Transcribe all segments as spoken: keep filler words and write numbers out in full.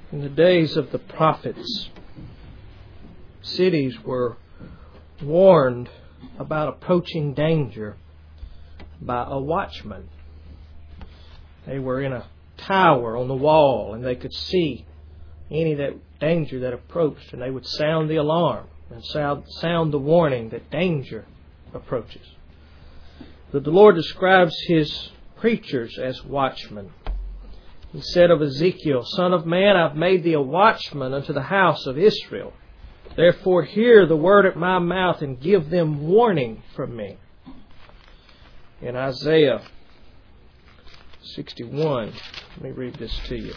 In the days of the prophets, cities were warned about approaching danger by a watchman. They were in a tower on the wall, and they could see any that danger that approached, and they would sound the alarm and sound, sound the warning that danger approaches. But the Lord describes His preachers as watchmen. He said of Ezekiel, "Son of man, I've made thee a watchman unto the house of Israel. Therefore hear the word at my mouth and give them warning from me." In Isaiah sixty-one, let me read this to you.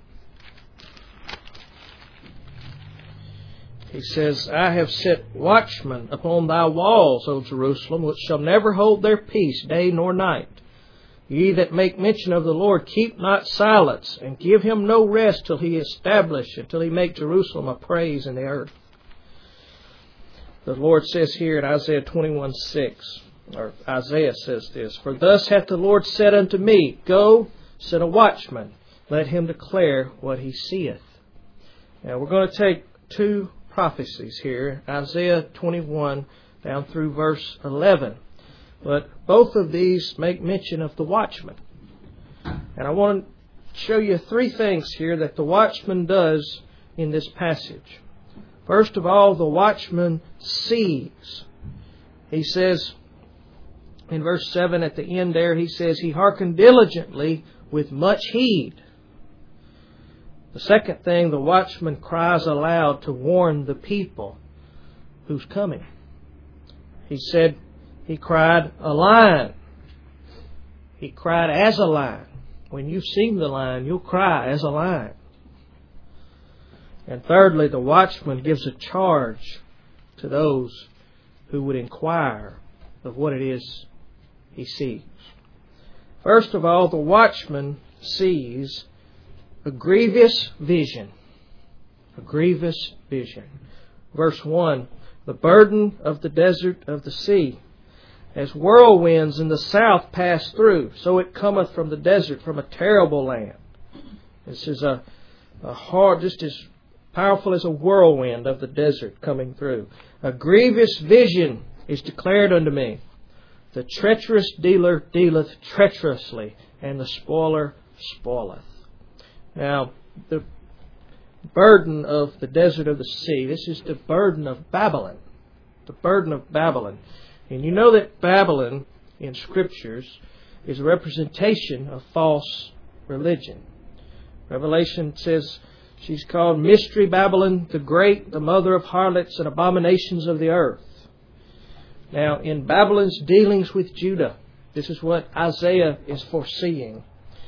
He says, "I have set watchmen upon thy walls, O Jerusalem, which shall never hold their peace day nor night. Ye that make mention of the Lord, keep not silence, and give Him no rest till He establish, until He make Jerusalem a praise in the earth." The Lord says here in Isaiah twenty-one six, or Isaiah says this, "For thus hath the Lord said unto me, Go, set a watchman, let him declare what he seeth." Now we're going to take two prophecies here, Isaiah twenty-one down through verse eleven. But both of these make mention of the watchman. And I want to show you three things here that the watchman does in this passage. First of all, the watchman sees. He says in verse seven at the end there, he says, "He hearkened diligently with much heed." The second thing, the watchman cries aloud to warn the people who's coming. He said, he cried, "A lion." He cried as a lion. When you've seen the lion, you'll cry as a lion. And thirdly, the watchman gives a charge to those who would inquire of what it is he sees. First of all, the watchman sees a grievous vision. A grievous vision. Verse one, "The burden of the desert of the sea. As whirlwinds in the south pass through, so it cometh from the desert, from a terrible land." This is a, a hard, just as powerful as a whirlwind of the desert coming through. "A grievous vision is declared unto me. The treacherous dealer dealeth treacherously, and the spoiler spoileth." Now, the burden of the desert of the sea, this is the burden of Babylon. The burden of Babylon. And you know that Babylon in Scriptures is a representation of false religion. Revelation says she's called Mystery Babylon the Great, the mother of harlots and abominations of the earth. Now, in Babylon's dealings with Judah, this is what Isaiah is foreseeing,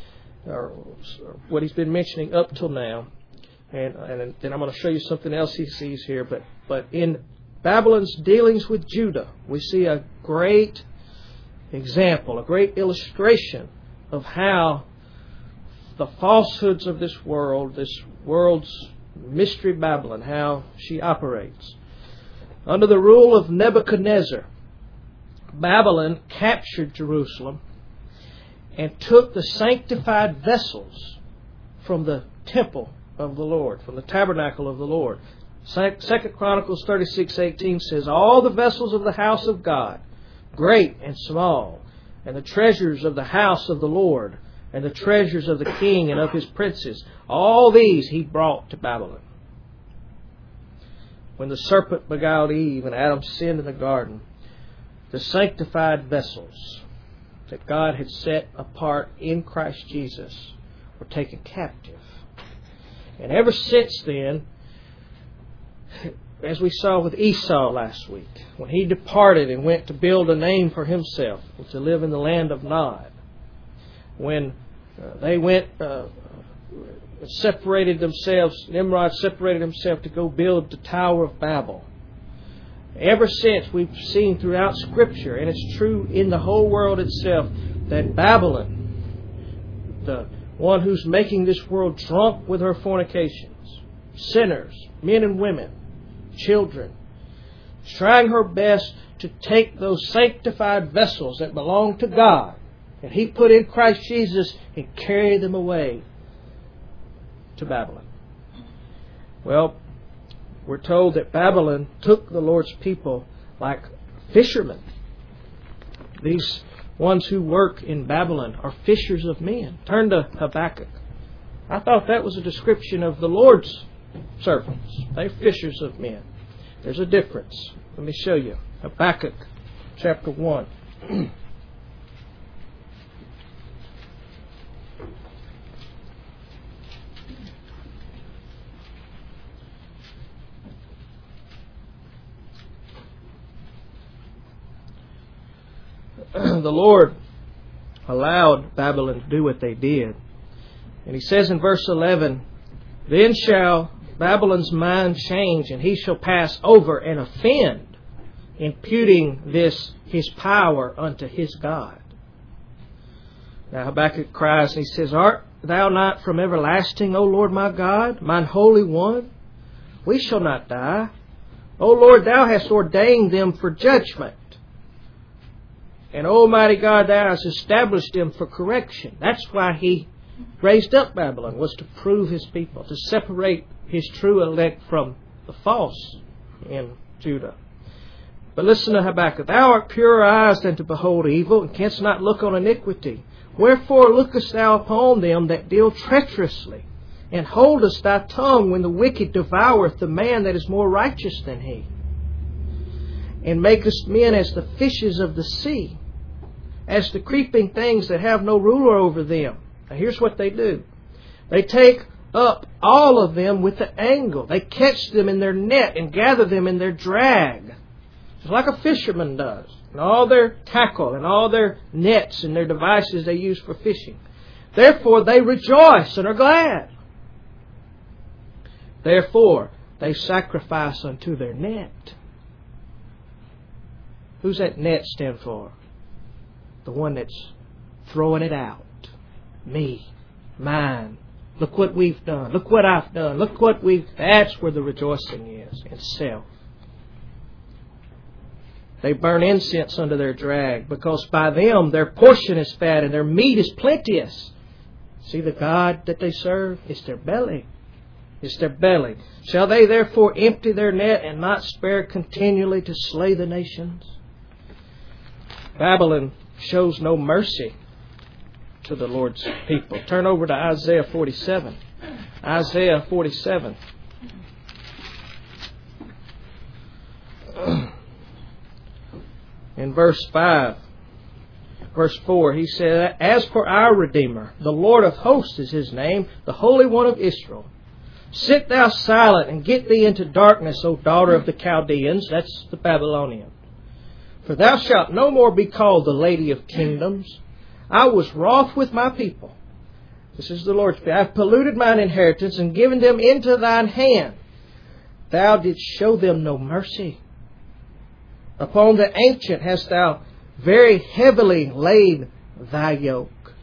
or what he's been mentioning up till now. And, and then I'm going to show you something else he sees here. But, but in Babylon's dealings with Judah, we see a great example, a great illustration of how the falsehoods of this world, this world's mystery Babylon, how she operates. Under the rule of Nebuchadnezzar, Babylon captured Jerusalem and took the sanctified vessels from the temple of the Lord, from the tabernacle of the Lord. Second Chronicles thirty-six eighteen says, "All the vessels of the house of God, great and small, and the treasures of the house of the Lord, and the treasures of the king and of his princes, all these he brought to Babylon." When the serpent beguiled Eve and Adam sinned in the garden, the sanctified vessels that God had set apart in Christ Jesus were taken captive. And ever since then, as we saw with Esau last week, when he departed and went to build a name for himself, to live in the land of Nod, when uh, they went, uh, separated themselves, Nimrod separated himself to go build the Tower of Babel. Ever since, we've seen throughout Scripture, and it's true in the whole world itself, that Babylon, the one who's making this world drunk with her fornications, sinners, men and women, children, trying her best to take those sanctified vessels that belong to God that He put in Christ Jesus and carry them away to Babylon. Well, we're told that Babylon took the Lord's people like fishermen. These ones who work in Babylon are fishers of men. Turn to Habakkuk. I thought that was a description of the Lord's servants. They're fishers of men. There's a difference. Let me show you. Habakkuk chapter one. The Lord allowed Babylon to do what they did. And He says in verse eleven, "Then shall Babylon's mind change, and he shall pass over and offend, imputing this his power unto his God." Now Habakkuk cries, and he says, "Art thou not from everlasting, O Lord my God, mine Holy One? We shall not die. O Lord, Thou hast ordained them for judgment. And Almighty God, Thou hast established them for correction." That's why He raised up Babylon, was to prove His people, to separate His true elect from the false in Judah. But listen to Habakkuk. "Thou art purer eyes than to behold evil, and canst not look on iniquity. Wherefore lookest thou upon them that deal treacherously, and holdest thy tongue when the wicked devoureth the man that is more righteous than he? And makest men as the fishes of the sea, as the creeping things that have no ruler over them." Now here's what they do. They take up all of them with the angle. They catch them in their net and gather them in their drag. Just like a fisherman does. And all their tackle and all their nets and their devices they use for fishing. Therefore they rejoice and are glad. Therefore they sacrifice unto their net. Who's that net stand for? The one that's throwing it out. Me. Mine. Look what we've done. Look what I've done. Look what we've... That's where the rejoicing is. In self. They burn incense under their drag, because by them their portion is fat and their meat is plenteous. See, the God that they serve? It's their belly. It's their belly. Shall they therefore empty their net and not spare continually to slay the nations? Babylon shows no mercy to the Lord's people. Turn over to Isaiah forty-seven. Isaiah forty-seven. In verse five, verse four, he said, "As for our Redeemer, the Lord of hosts is His name, the Holy One of Israel. Sit thou silent and get thee into darkness, O daughter of the Chaldeans." That's the Babylonian. "For thou shalt no more be called the Lady of Kingdoms. I was wroth with my people." This is the Lord's people. "I have polluted mine inheritance and given them into thine hand. Thou didst show them no mercy. Upon the ancient hast thou very heavily laid thy yoke."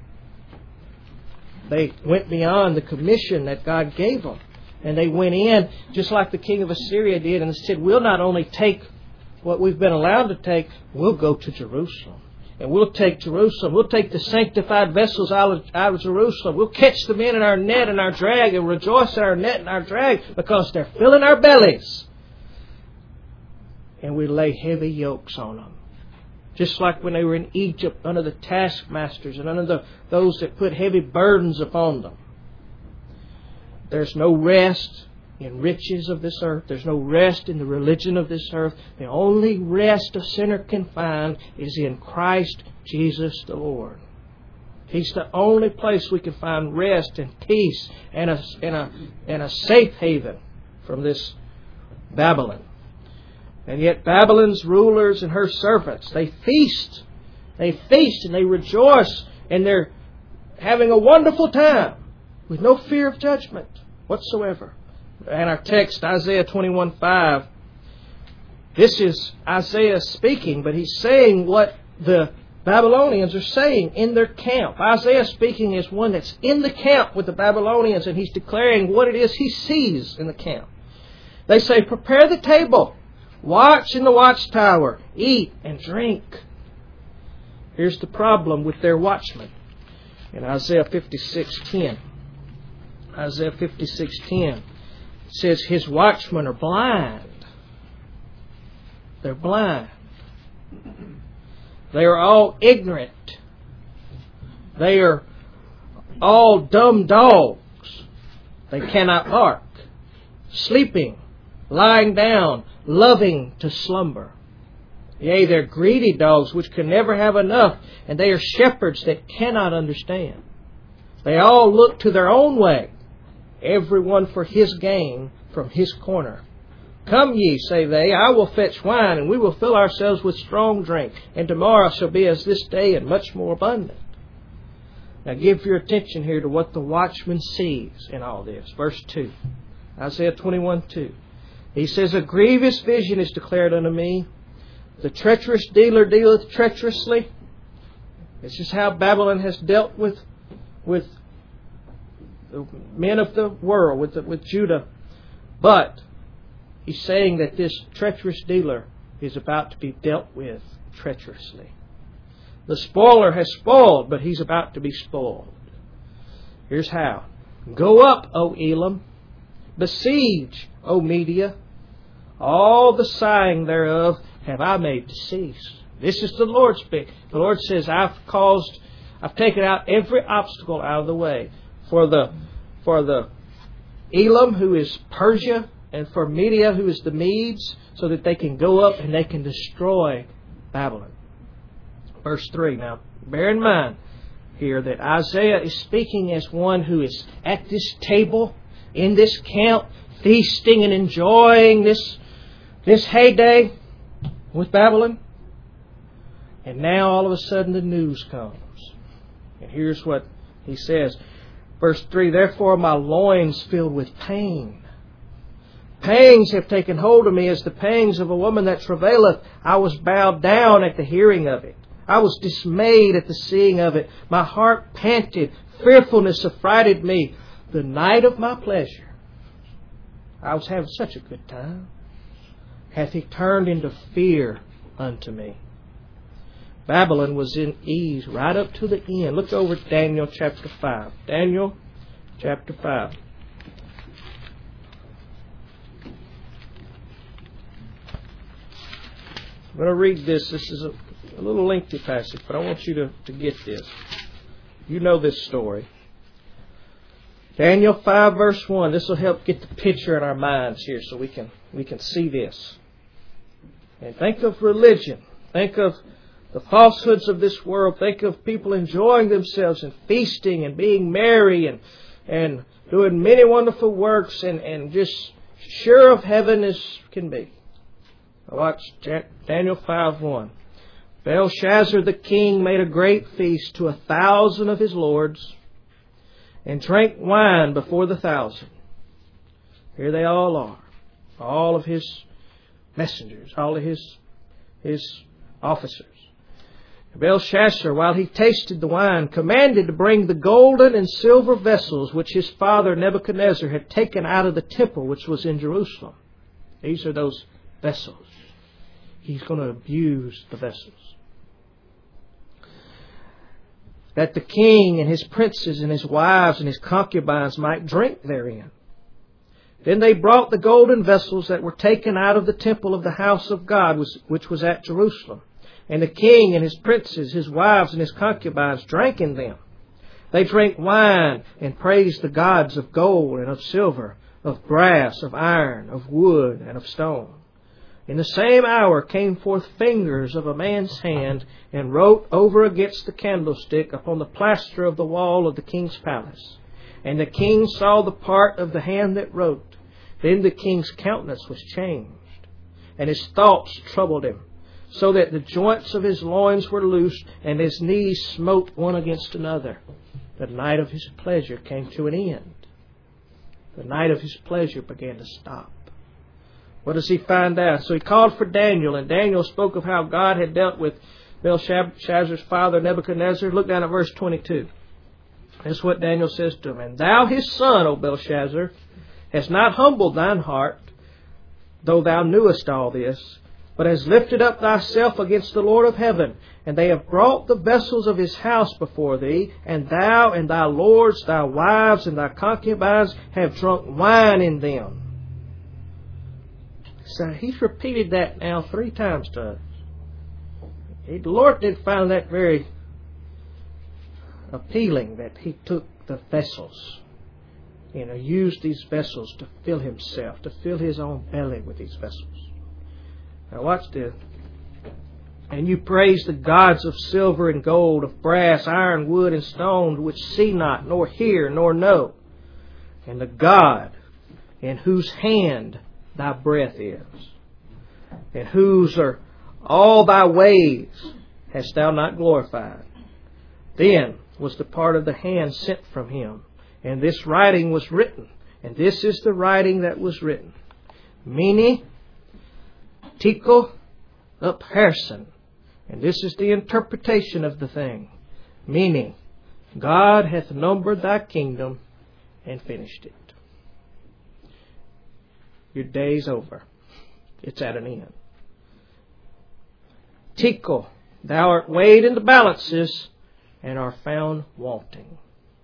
They went beyond the commission that God gave them. And they went in just like the king of Assyria did and said, "We'll not only take what we've been allowed to take, we'll go to Jerusalem. And we'll take Jerusalem. We'll take the sanctified vessels out of, out of Jerusalem. We'll catch them in in our net and our drag and rejoice in our net and our drag because they're filling our bellies." And we lay heavy yokes on them. Just like when they were in Egypt under the taskmasters and under the, those that put heavy burdens upon them. There's no rest in riches of this earth. There's no rest in the religion of this earth. The only rest a sinner can find is in Christ Jesus the Lord. He's the only place we can find rest and peace and a, and a, and a safe haven from this Babylon. And yet Babylon's rulers and her servants, they feast. They feast and they rejoice and they're having a wonderful time with no fear of judgment whatsoever. And our text, Isaiah twenty-one five, this is Isaiah speaking, but he's saying what the Babylonians are saying in their camp. Isaiah speaking is one that's in the camp with the Babylonians, and he's declaring what it is he sees in the camp. They say, "Prepare the table, watch in the watchtower, eat and drink." Here's the problem with their watchmen. In Isaiah fifty-six ten. Isaiah fifty-six ten It says his watchmen are blind. They're blind. They are all ignorant. They are all dumb dogs. They cannot bark. Sleeping, lying down, loving to slumber. Yea, they're greedy dogs which can never have enough, and they are shepherds that cannot understand. They all look to their own way, every one for his gain from his corner. Come ye, say they, I will fetch wine, and we will fill ourselves with strong drink, and tomorrow shall be as this day, and much more abundant. Now give your attention here to what the watchman sees in all this. Verse two. Isaiah twenty-one two. He says, a grievous vision is declared unto me. The treacherous dealer dealeth treacherously. This is how Babylon has dealt with, with the men of the world, with, the, with Judah. But he's saying that this treacherous dealer is about to be dealt with treacherously. The spoiler has spoiled, but he's about to be spoiled. Here's how. Go up, O Elam. Besiege, O Media. All the sighing thereof have I made to cease. This is the Lord speak. The Lord says, I've caused, I've taken out every obstacle out of the way. For the, for the Elam, who is Persia, and for Media, who is the Medes, so that they can go up and they can destroy Babylon. Verse three. Now, bear in mind here that Isaiah is speaking as one who is at this table, in this camp, feasting and enjoying this, this heyday with Babylon. And now all of a sudden the news comes. And here's what he says. Verse three, therefore my loins filled with pain. Pangs have taken hold of me as the pangs of a woman that travaileth. I was bowed down at the hearing of it. I was dismayed at the seeing of it. My heart panted. Fearfulness affrighted me. The night of my pleasure. I was having such a good time. Hath he turned into fear unto me. Babylon was in ease right up to the end. Look over at Daniel chapter five. Daniel chapter five. I'm going to read this. This is a, a little lengthy passage, but I want you to, to get this. You know this story. Daniel five verse one. This will help get the picture in our minds here so we can we can see this. And think of religion. Think of the falsehoods of this world. Think of people enjoying themselves and feasting and being merry and and doing many wonderful works and, and just sure of heaven as can be. Now watch Daniel five one. Belshazzar the king made a great feast to a thousand of his lords and drank wine before the thousand. Here they all are. All of his messengers, all of his, his officers. Belshazzar, while he tasted the wine, commanded to bring the golden and silver vessels which his father Nebuchadnezzar had taken out of the temple which was in Jerusalem. These are those vessels. He's going to abuse the vessels. That the king and his princes and his wives and his concubines might drink therein. Then they brought the golden vessels that were taken out of the temple of the house of God, which was at Jerusalem. And the king and his princes, his wives and his concubines drank in them. They drank wine and praised the gods of gold and of silver, of brass, of iron, of wood, and of stone. In the same hour came forth fingers of a man's hand and wrote over against the candlestick upon the plaster of the wall of the king's palace. And the king saw the part of the hand that wrote. Then the king's countenance was changed, and his thoughts troubled him, so that the joints of his loins were loosed, and his knees smote one against another. The night of his pleasure came to an end. The night of his pleasure began to stop. What does he find out? So he called for Daniel, and Daniel spoke of how God had dealt with Belshazzar's father Nebuchadnezzar. Look down at verse twenty-two. That's what Daniel says to him. And thou his son, O Belshazzar, hast not humbled thine heart, though thou knewest all this, but hast lifted up thyself against the Lord of heaven. And they have brought the vessels of his house before thee, and thou and thy lords, thy wives, and thy concubines have drunk wine in them. So He's repeated that now three times to us. The Lord did find that very appealing, that He took the vessels, you know, used these vessels to fill Himself, to fill His own belly with these vessels. Now watch this. And you praise the gods of silver and gold, of brass, iron, wood, and stone, which see not, nor hear, nor know. And the God in whose hand thy breath is, and whose are all thy ways, hast thou not glorified. Then was the part of the hand sent from Him, and this writing was written. And this is the writing that was written. Mene, Tekel, Upharsin. And this is the interpretation of the thing. Meaning, God hath numbered thy kingdom and finished it. Your day's over. It's at an end. Tekel, thou art weighed in the balances and are found wanting.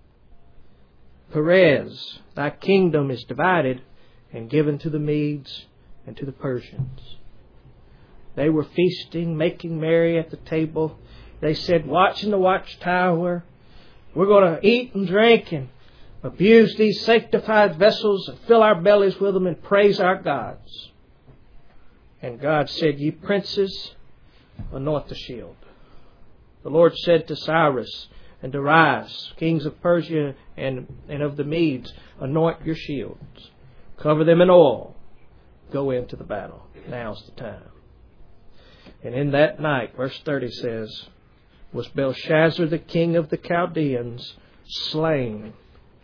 Perez, thy kingdom is divided and given to the Medes and to the Persians. They were feasting, making merry at the table. They said, watch in the watchtower. We're going to eat and drink and abuse these sanctified vessels and fill our bellies with them and praise our gods. And God said, ye princes, anoint the shield. The Lord said to Cyrus and Darius, kings of Persia and, and of the Medes, anoint your shields. Cover them in oil. Go into the battle. Now's the time. And in that night, verse thirty says, was Belshazzar, the king of the Chaldeans, slain.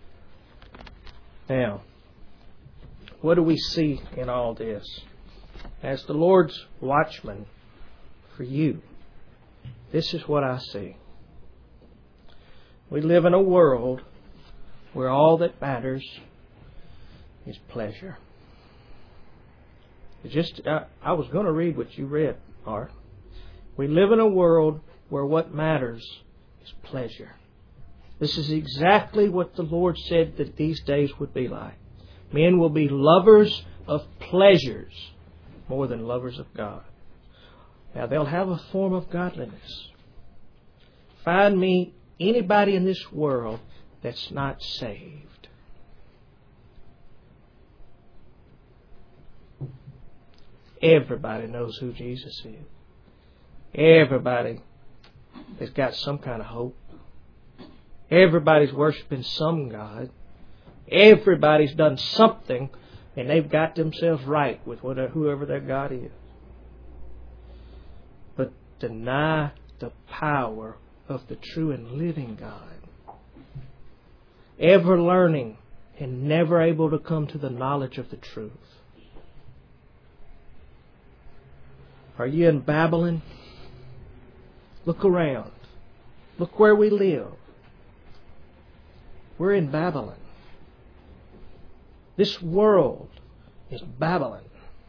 Now, what do we see in all this? As the Lord's watchman for you, this is what I see. We live in a world where all that matters is pleasure. It's just, I, I was going to read what you read, Art. We live in a world where what matters is pleasure. This is exactly what the Lord said that these days would be like. Men will be lovers of pleasures more than lovers of God. Now, they'll have a form of godliness. Find me anybody in this world that's not saved. Everybody knows who Jesus is. Everybody has got some kind of hope. Everybody's worshiping some God. Everybody's done something and they've got themselves right with whatever, whoever their God is. But deny the power of the true and living God. Ever learning and never able to come to the knowledge of the truth. Are you in Babylon? Look around. Look where we live. We're in Babylon. This world is Babylon.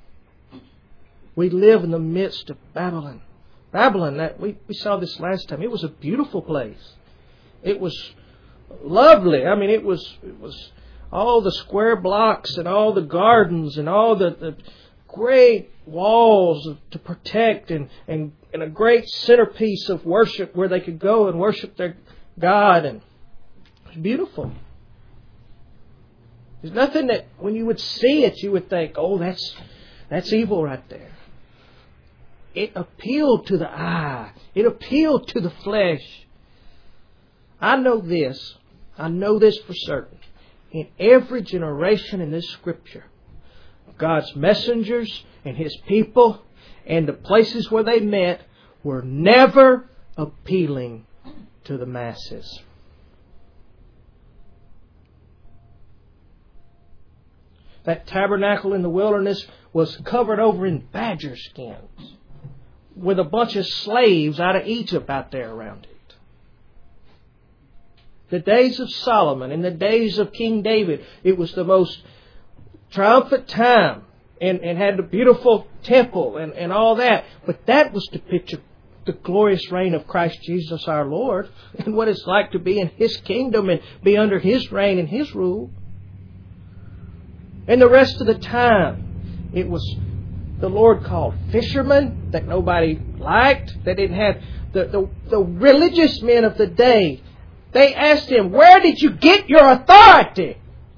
We live in the midst of Babylon. Babylon, that we, we saw this last time. It was a beautiful place. It was lovely. I mean, it was it was all the square blocks and all the gardens and all the, the great walls to protect and, and, and a great centerpiece of worship where they could go and worship their God. And it was beautiful. There's nothing that when you would see it, you would think, oh, that's that's evil right there. It appealed to the eye. It appealed to the flesh. I know this. I know this for certain. In every generation in this Scripture, God's messengers and His people and the places where they met were never appealing to the masses. That tabernacle in the wilderness was covered over in badger skins with a bunch of slaves out of Egypt out there around it. The days of Solomon and the days of King David, it was the most triumphant time and, and had a beautiful temple and, and all that. But that was to picture the glorious reign of Christ Jesus our Lord and what it's like to be in His kingdom and be under His reign and His rule. And the rest of the time, it was the Lord called fishermen that nobody liked. They didn't have the, the, the religious men of the day. They asked him, where did you get your authority?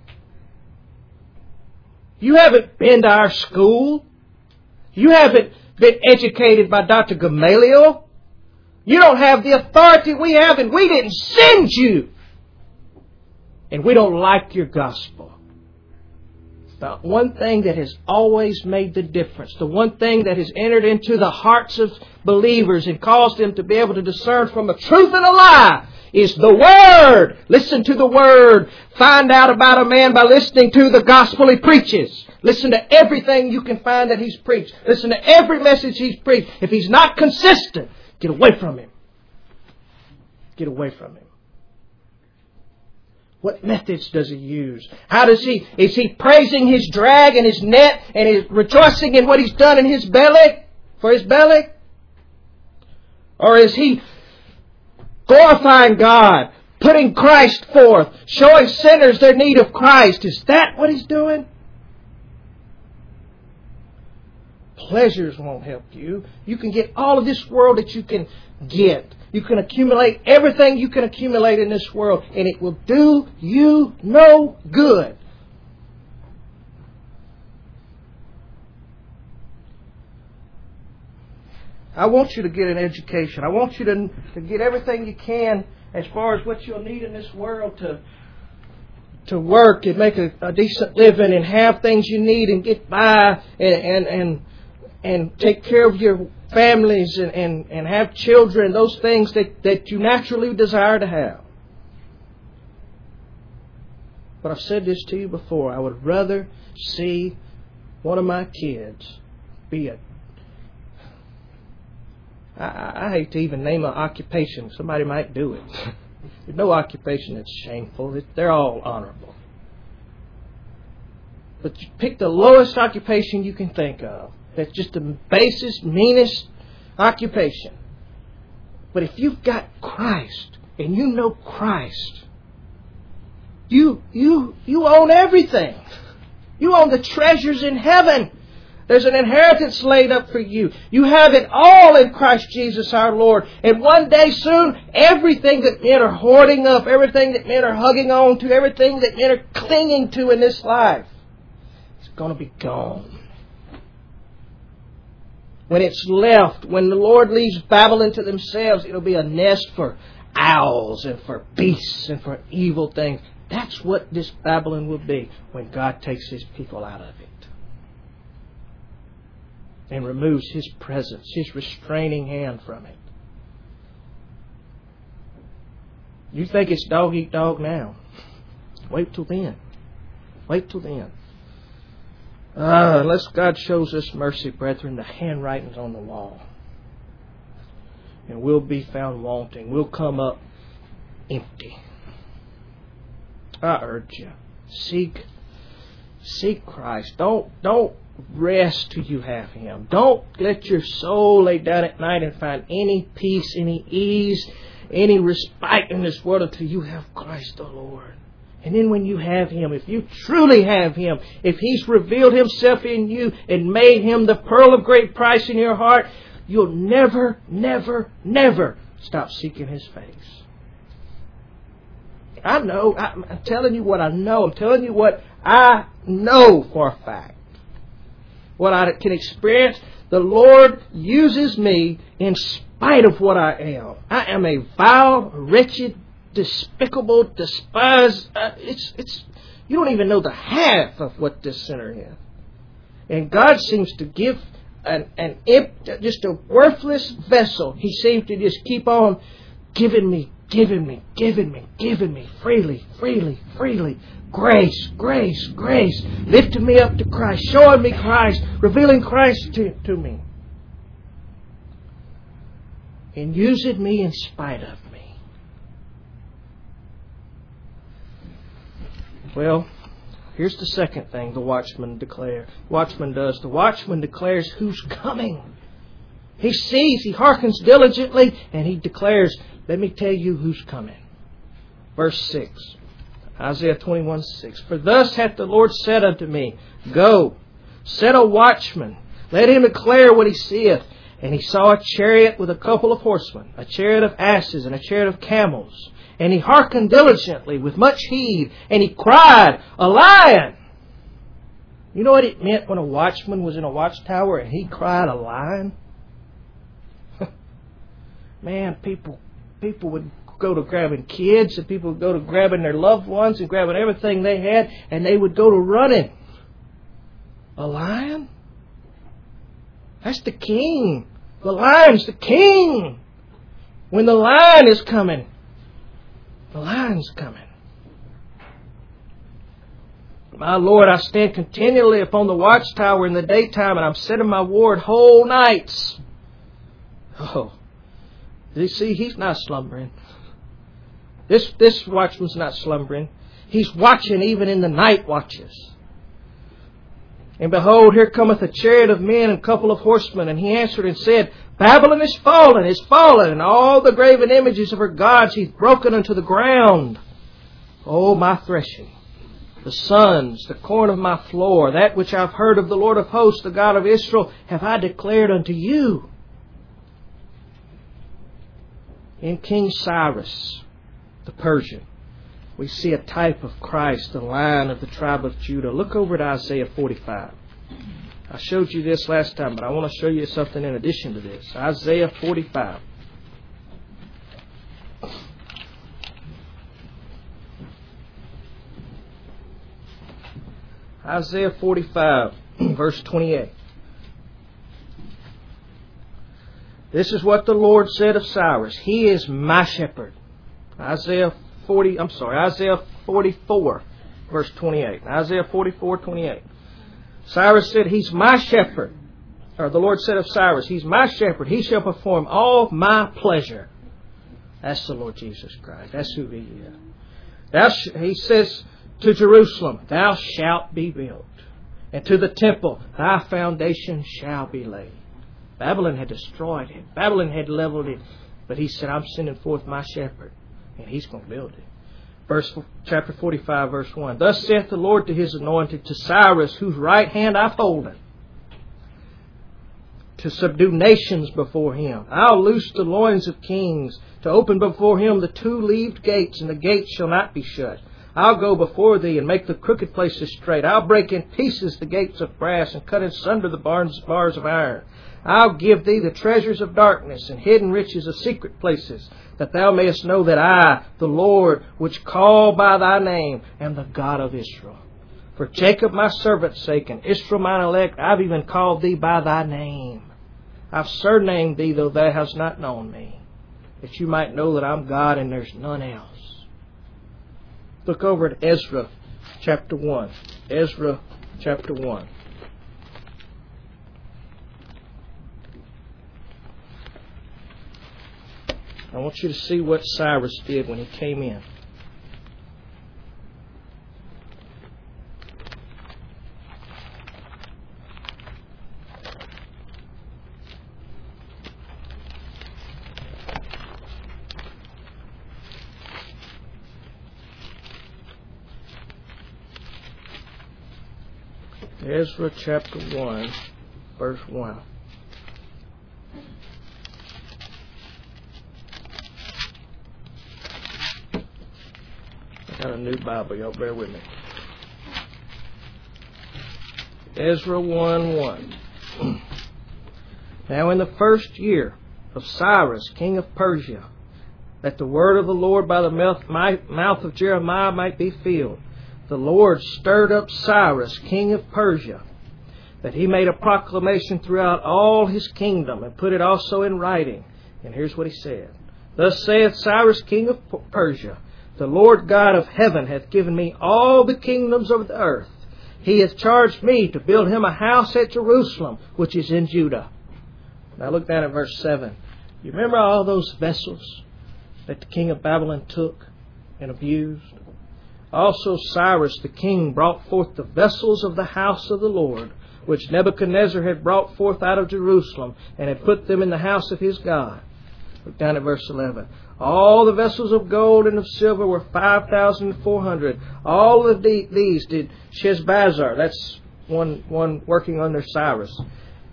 You haven't been to our school. You haven't been educated by Doctor Gamaliel. You don't have the authority we have, and we didn't send you. And we don't like your gospel. The one thing that has always made the difference, the one thing that has entered into the hearts of believers and caused them to be able to discern from a truth and a lie, is the Word. Listen to the Word. Find out about a man by listening to the gospel he preaches. Listen to everything you can find that he's preached. Listen to every message he's preached. If he's not consistent, get away from him. Get away from him. What methods does he use? How does he, is he praising his drag and his net and is rejoicing in what he's done in his belly, for his belly? Or is he glorifying God, putting Christ forth, showing sinners their need of Christ? Is that what he's doing? Pleasures won't help you. You can get all of this world that you can get. You can accumulate everything you can accumulate in this world, and it will do you no good. I want you to get an education. I want you to, to get everything you can as far as what you'll need in this world to to work and make a, a decent living and have things you need and get by and and and, and take care of your families and, and, and have children, those things that, that you naturally desire to have. But I've said this to you before. I would rather see one of my kids be a... I, I hate to even name an occupation. Somebody might do it. There's no occupation that's shameful. They're all honorable. But you pick the lowest occupation you can think of. That's just the basest, meanest occupation. But if you've got Christ and you know Christ, you you you own everything. You own the treasures in heaven. There's an inheritance laid up for you. You have it all in Christ Jesus our Lord. And one day soon, everything that men are hoarding up, everything that men are hugging on to, everything that men are clinging to in this life, is going to be gone. When it's left, when the Lord leaves Babylon to themselves, it'll be a nest for owls and for beasts and for evil things. That's what this Babylon will be when God takes His people out of it and removes His presence, His restraining hand from it. You think it's dog eat dog now. Wait till then. Wait till then. Uh, unless God shows us mercy, brethren, the handwriting's on the wall. And we'll be found wanting. We'll come up empty. I urge you, seek, seek Christ. Don't, don't rest till you have Him. Don't let your soul lay down at night and find any peace, any ease, any respite in this world until you have Christ the Lord. And then when you have Him, if you truly have Him, if He's revealed Himself in you and made Him the pearl of great price in your heart, you'll never, never, never stop seeking His face. I know. I'm telling you what I know. I'm telling you what I know for a fact. What I can experience. The Lord uses me in spite of what I am. I am a vile, wretched, despicable, despised. Uh, it's it's. You don't even know the half of what this sinner is, and God seems to give an an just a worthless vessel. He seems to just keep on giving me, giving me, giving me, giving me freely, freely, freely. Grace, grace, grace, lifting me up to Christ, showing me Christ, revealing Christ to to me, and using me in spite of me. Well, here's the second thing the watchman declares. Watchman does. The watchman declares who's coming. He sees, he hearkens diligently, and he declares, let me tell you who's coming. Verse six. Isaiah twenty-one six. For thus hath the Lord said unto me, Go, set a watchman Let him declare what he seeth. And he saw a chariot with a couple of horsemen, a chariot of asses and a chariot of camels. And he hearkened diligently with much heed, and he cried, A lion! You know what it meant when a watchman was in a watchtower and he cried, A lion? Man, people people would go to grabbing kids, and people would go to grabbing their loved ones and grabbing everything they had, and they would go to running. A lion? That's the king. The lion's the king. When the lion is coming, the lion's coming. My Lord, I stand continually upon the watchtower in the daytime, and I'm setting my ward whole nights. Oh, you see, he's not slumbering. This, this watchman's not slumbering. He's watching even in the night watches. And behold, here cometh a chariot of men and a couple of horsemen. And he answered and said, Babylon is fallen, is fallen, and all the graven images of her gods he's broken unto the ground. O my threshing, the sons, the corn of my floor, that which I've heard of the Lord of hosts, the God of Israel, have I declared unto you. In King Cyrus, the Persian, we see a type of Christ, the Lion of the tribe of Judah. Look over at Isaiah forty-five. I showed you this last time, but I want to show you something in addition to this. Isaiah forty-five. Isaiah forty-five, verse twenty-eight. This is what the Lord said of Cyrus. He is my shepherd. Isaiah forty, I'm sorry, Isaiah forty-four, verse twenty-eight. Isaiah forty-four, twenty-eight. Cyrus said, He's my shepherd. Or the Lord said of Cyrus, He's my shepherd. He shall perform all my pleasure. That's the Lord Jesus Christ. That's who He is. Thou sh- he says to Jerusalem, Thou shalt be built. And to the temple, Thy foundation shall be laid. Babylon had destroyed it. Babylon had leveled it. But He said, I'm sending forth my shepherd. And He's going to build it. Verse chapter forty-five, verse one. Thus saith the Lord to His anointed, to Cyrus, whose right hand I've holden, to subdue nations before Him. I'll loose the loins of kings, to open before Him the two-leaved gates, and the gates shall not be shut. I'll go before thee and make the crooked places straight. I'll break in pieces the gates of brass and cut in sunder the bars, bars of iron. I'll give thee the treasures of darkness and hidden riches of secret places, that thou mayest know that I, the Lord, which call by thy name, am the God of Israel. For Jacob my servant's sake and Israel mine elect, I've even called thee by thy name. I've surnamed thee, though thou hast not known me, that you might know that I'm God and there's none else. Look over at Ezra chapter one. Ezra chapter one. I want you to see what Cyrus did when he came in. Ezra chapter one, verse one. I got a new Bible, y'all bear with me. Ezra one, one. Now in the first year of Cyrus, king of Persia, that the word of the Lord by the mouth, mouth of Jeremiah might be filled, the Lord stirred up Cyrus, king of Persia, that he made a proclamation throughout all his kingdom, and put it also in writing. And here's what he said. Thus saith Cyrus, king of Persia, the Lord God of heaven hath given me all the kingdoms of the earth. He hath charged me to build him a house at Jerusalem, which is in Judah. Now look down at verse seven. You remember all those vessels that the king of Babylon took and abused? Also Cyrus the king brought forth the vessels of the house of the Lord, which Nebuchadnezzar had brought forth out of Jerusalem, and had put them in the house of his God. Look down at verse eleven. All the vessels of gold and of silver were five thousand four hundred. All of the, these did Sheshbazzar, that's one, one working under Cyrus.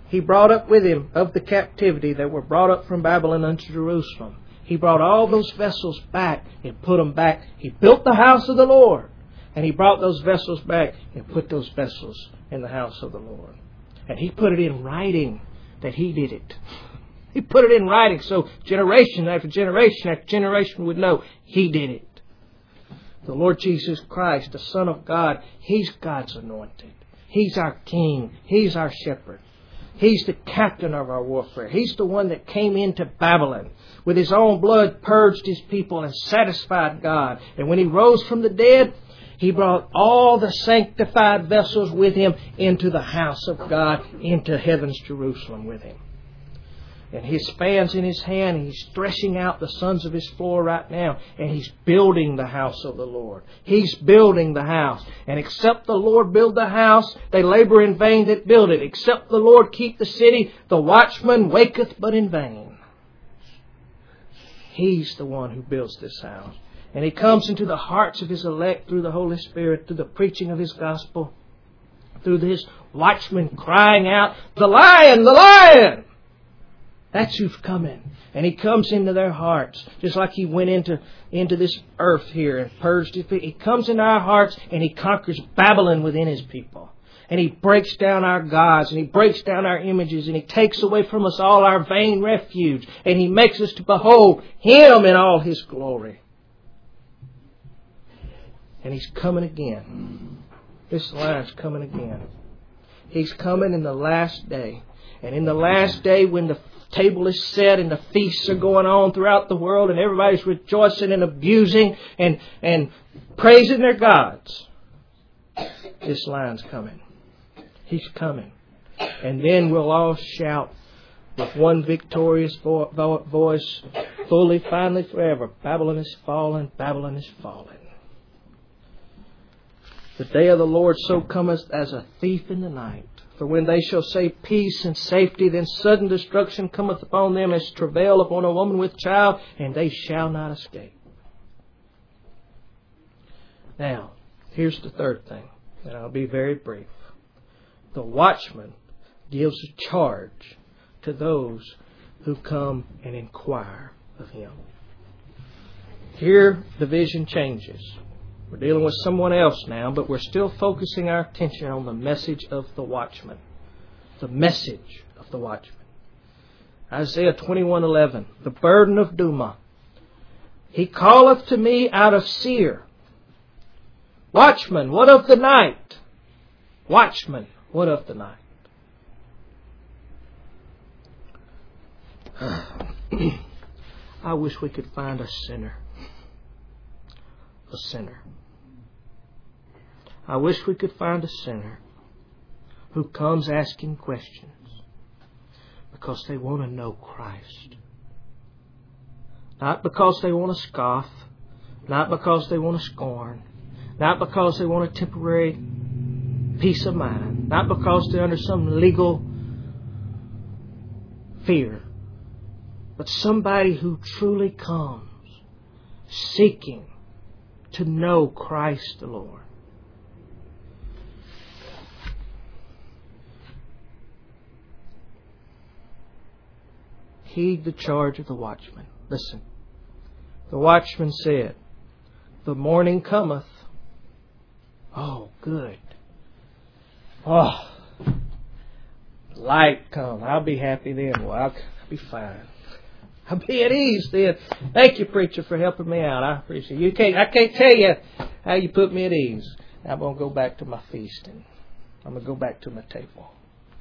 He brought up with Him of the captivity that were brought up from Babylon unto Jerusalem. He brought all those vessels back and put them back. He built the house of the Lord. And He brought those vessels back and put those vessels in the house of the Lord. And He put it in writing that He did it. He put it in writing so generation after generation after generation would know He did it. The Lord Jesus Christ, the Son of God, He's God's anointed. He's our King. He's our shepherd. He's the captain of our warfare. He's the one that came into Babylon. With His own blood purged His people and satisfied God. And when He rose from the dead, He brought all the sanctified vessels with Him into the house of God, into heaven's Jerusalem with Him. And His span's in His hand, and He's threshing out the sons of His floor right now. And He's building the house of the Lord. He's building the house. And except the Lord build the house, they labor in vain that build it. Except the Lord keep the city, the watchman waketh but in vain. He's the one who builds this house. And He comes into the hearts of His elect through the Holy Spirit, through the preaching of His gospel, through His watchmen crying out, "The lion, the lion!" That's who's coming. And He comes into their hearts, just like He went into, into this earth here and purged it. He comes into our hearts and He conquers Babylon within His people. And He breaks down our gods, and He breaks down our images, and He takes away from us all our vain refuge, and He makes us to behold Him in all His glory. And He's coming again. This line's coming again. He's coming in the last day. And in the last day, when the table is set and the feasts are going on throughout the world and everybody's rejoicing and abusing and, and praising their gods, this line's coming. He's coming. And then we'll all shout with one victorious vo- vo- voice, fully, finally, forever, Babylon is fallen, Babylon is fallen. The day of the Lord so cometh as a thief in the night. For when they shall say peace and safety, then sudden destruction cometh upon them as travail upon a woman with child, and they shall not escape. Now, here's the third thing, and I'll be very brief. The watchman gives a charge to those who come and inquire of him. Here, the vision changes. We're dealing with someone else now, but we're still focusing our attention on the message of the watchman. The message of the watchman. Isaiah twenty-one eleven. The burden of Duma. He calleth to me out of Seir. Watchman, what of the night? Watchman, what of the night? I wish we could find a sinner. A sinner. I wish we could find a sinner who comes asking questions because they want to know Christ. Not because they want to scoff, not because they want to scorn, not because they want a temporary peace of mind, not because they're under some legal fear, but somebody who truly comes seeking to know Christ the Lord. Heed the charge of the watchman. Listen. The watchman said, the morning cometh. Oh, good. Oh, light come. I'll be happy then. Well, I'll be fine. I'll be at ease then. Thank you, preacher, for helping me out. I appreciate it. You can't, I can't tell you how you put me at ease. I'm going to go back to my feasting. I'm going to go back to my table.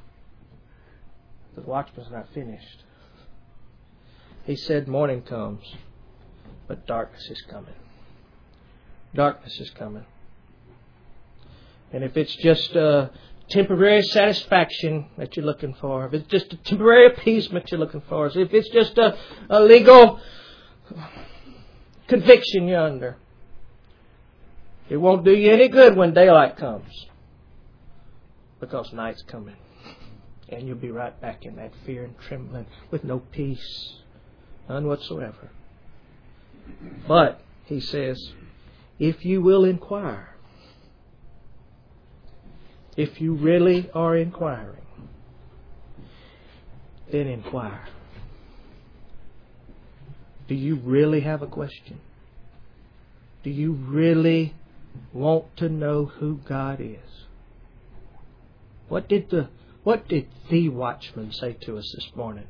The watchman's not finished. He said, morning comes, but darkness is coming. Darkness is coming. And if it's just a temporary satisfaction that you're looking for, if it's just a temporary appeasement you're looking for, if it's just a, a legal conviction you're under, it won't do you any good when daylight comes. Because night's coming. And you'll be right back in that fear and trembling with no peace. None whatsoever. But, he says, if you will inquire, if you really are inquiring, then inquire. Do you really have a question? Do you really want to know who God is? What did the what did the watchman say to us this morning?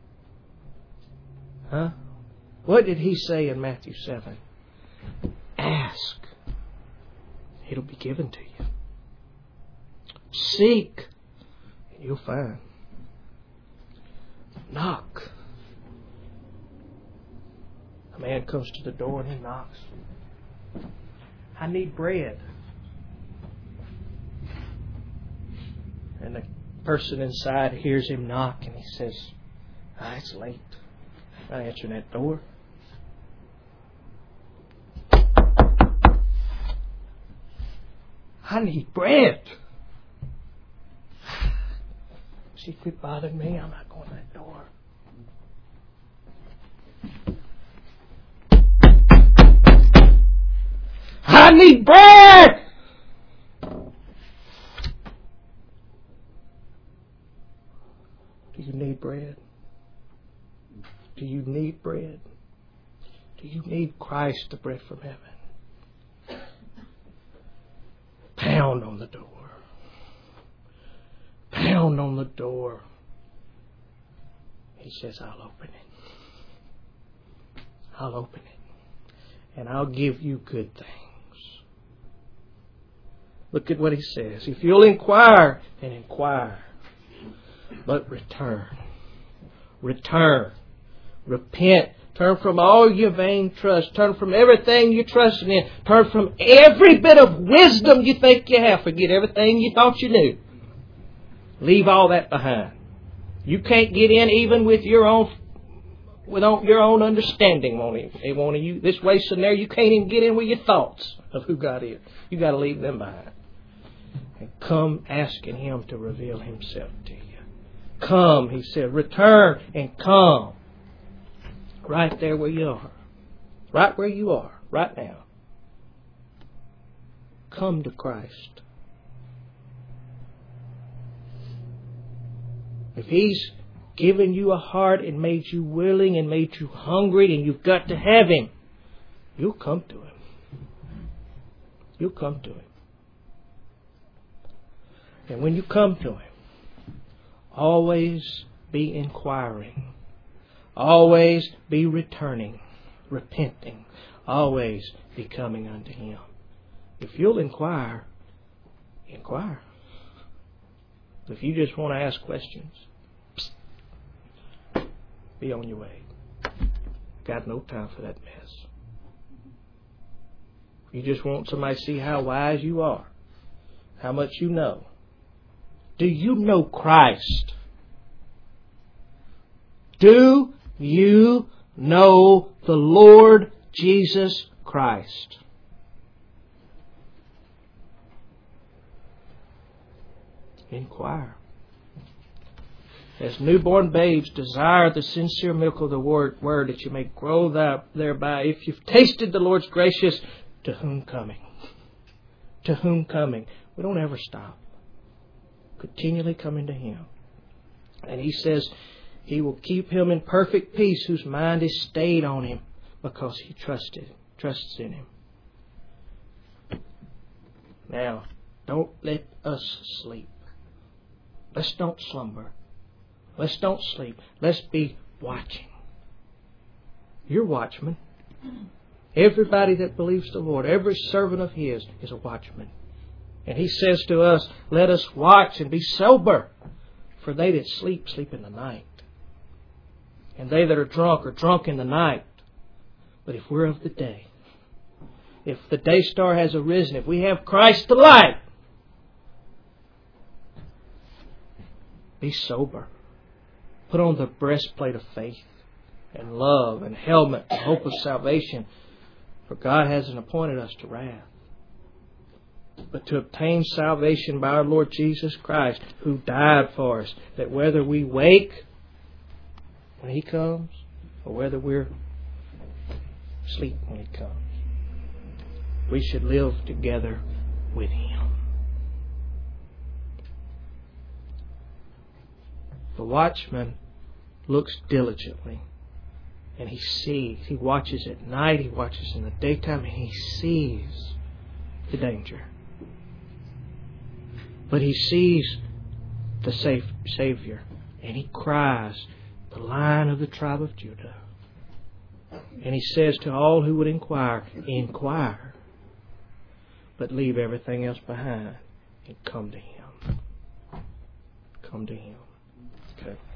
Huh? What did he say in Matthew seven? Ask. It'll be given to you. Seek, and you'll find. Knock. A man comes to the door and he knocks. I need bread. And the person inside hears him knock and he says, ah, it's late. I'm not answering that door. I need bread. She quit bothering me. I'm not going to that door. I need bread. Do you need bread? Do you need bread? Do you need Christ, the bread from heaven? Pound on the door. Pound on the door. He says, I'll open it. I'll open it. And I'll give you good things. Look at what he says. If you'll inquire, and inquire, but return. Return. Repent. Turn from all your vain trust. Turn from everything you're trusting in. Turn from every bit of wisdom you think you have. Forget everything you thought you knew. Leave all that behind. You can't get in even with your own with your own understanding. Won't it? Won't you? This way, so there you can't even get in with your thoughts of who God is. You got to leave them behind. And come asking Him to reveal Himself to you. Come, He said, return and come. Right there where you are. Right where you are. Right now. Come to Christ. If He's given you a heart and made you willing and made you hungry and you've got to have Him, you'll come to Him. You'll come to Him. And when you come to Him, always be inquiring. Always be returning, repenting. Always be coming unto Him. If you'll inquire, inquire. If you just want to ask questions, psst, be on your way. Got no time for that mess. You just want somebody to see how wise you are, how much you know. Do you know Christ? Do you know the Lord Jesus Christ? Inquire. As newborn babes, desire the sincere milk of the word, word that you may grow thereby. If you've tasted the Lord's gracious, to whom coming? To whom coming? We don't ever stop. Continually coming to Him. And He says He will keep him in perfect peace whose mind is stayed on Him because he trusted, trusts in Him. Now, don't let us sleep. Let's don't slumber. Let's don't sleep. Let's be watching. You're watchman. Everybody that believes the Lord, every servant of His is a watchman. And He says to us, let us watch and be sober. For they that sleep, sleep in the night. And they that are drunk are drunk in the night. But if we're of the day, if the day star has arisen, if we have Christ the light, be sober. Put on the breastplate of faith and love and helmet and hope of salvation. For God hasn't appointed us to wrath, but to obtain salvation by our Lord Jesus Christ, who died for us, that whether we wake when He comes, or whether we're asleep when He comes, we should live together with Him. The watchman looks diligently. And he sees. He watches at night. He watches in the daytime. And he sees the danger. But he sees the safe Savior. And he cries, the Lion of the tribe of Judah. And he says to all who would inquire, inquire. But leave everything else behind and come to Him. Come to Him. Okay.